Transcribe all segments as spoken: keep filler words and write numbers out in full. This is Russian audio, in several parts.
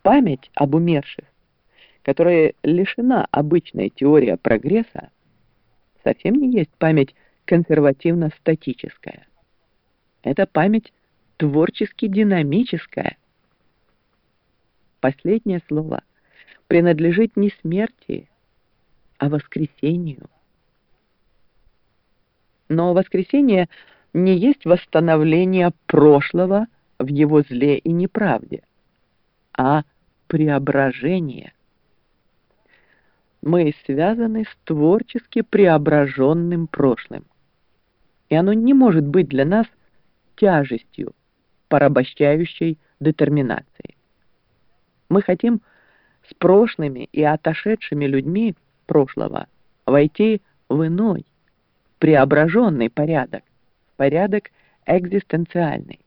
Память об умерших, которая лишена обычной теории прогресса, совсем не есть память консервативно-статическая. Это память творчески динамическая. Последнее слово принадлежит не смерти, а воскресению. Но воскресение не есть восстановление прошлого в его зле и неправде, а преображение. Мы связаны с творчески преображенным прошлым, и оно не может быть для нас тяжестью, порабощающей детерминацией. Мы хотим с прошлыми и отошедшими людьми прошлого войти в иной, преображенный порядок, порядок экзистенциальный.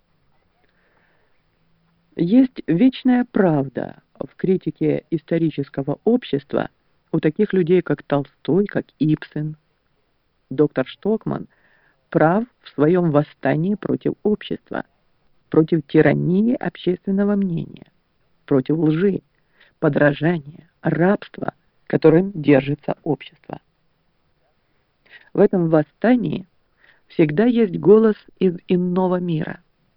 Есть вечная правда в критике исторического общества у таких людей, как Толстой, как Ибсен. Доктор Штокман прав в своем восстании против общества, против тирании общественного мнения, против лжи, подражания, рабства, которым держится общество. В этом восстании всегда есть голос из иного мира.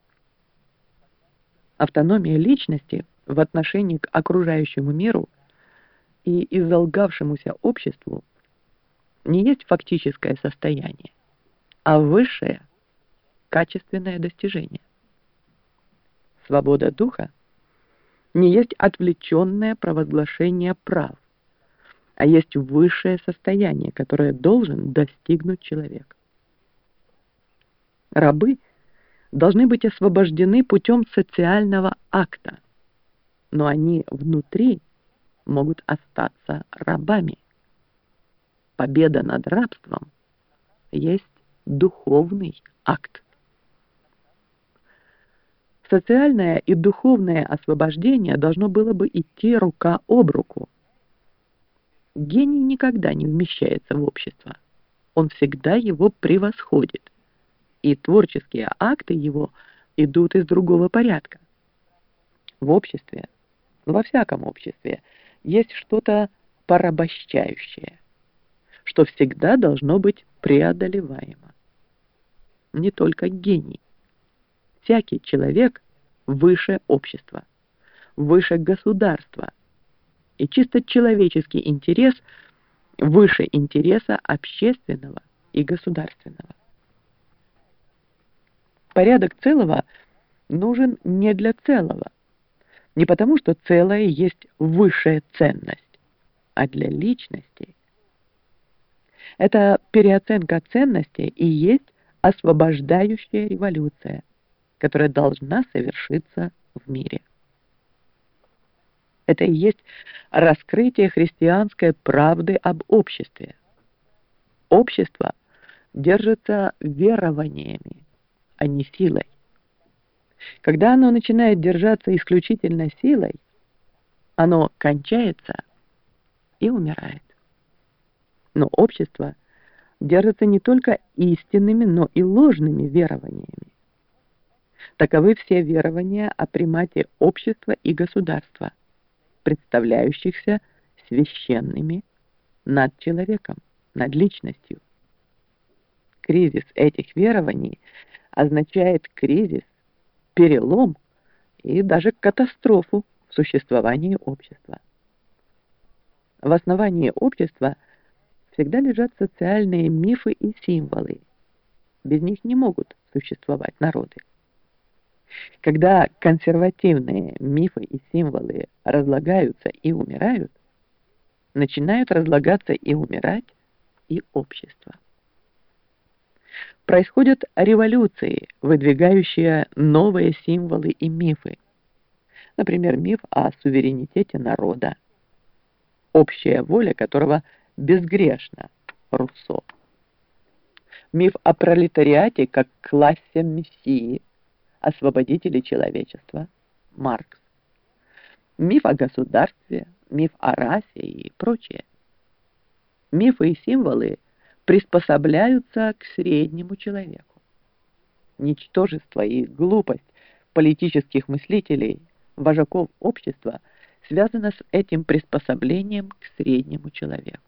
Автономия личности в отношении к окружающему миру и изолгавшемуся обществу не есть фактическое состояние, а высшее качественное достижение. Свобода духа не есть отвлеченное провозглашение прав, а есть высшее состояние, которое должен достигнуть человек. Рабы должны быть освобождены путем социального акта, но они внутри могут остаться рабами. Победа над рабством есть духовный акт. Социальное и духовное освобождение должно было бы идти рука об руку. Гений никогда не вмещается в общество. Он всегда его превосходит. И творческие акты его идут из другого порядка. В обществе, во всяком обществе, есть что-то порабощающее, что всегда должно быть преодолеваемо. Не только гений. Всякий человек выше общества, выше государства, и чисто человеческий интерес выше интереса общественного и государственного. Порядок целого нужен не для целого, не потому что целое есть высшая ценность, а для личности. Эта переоценка ценностей и есть освобождающая революция, которая должна совершиться в мире. Это и есть раскрытие христианской правды об обществе. Общество держится верованиями, а не силой. Когда оно начинает держаться исключительно силой, оно кончается и умирает. Но общество держится не только истинными, но и ложными верованиями. Таковы все верования о примате общества и государства, представляющихся священными над человеком, над личностью. Кризис этих верований означает кризис, перелом и даже катастрофу в существовании общества. В основании общества всегда лежат социальные мифы и символы. Без них не могут существовать народы. Когда консервативные мифы и символы разлагаются и умирают, начинают разлагаться и умирать и общество. Происходят революции, выдвигающие новые символы и мифы. Например, миф о суверенитете народа, общая воля которого безгрешна, Руссо. Миф о пролетариате как классе мессии, освободителей человечества, Маркс. Миф о государстве, миф о расе и прочее. Мифы и символы приспособляются к среднему человеку. Ничтожество и глупость политических мыслителей, вожаков общества связано с этим приспособлением к среднему человеку.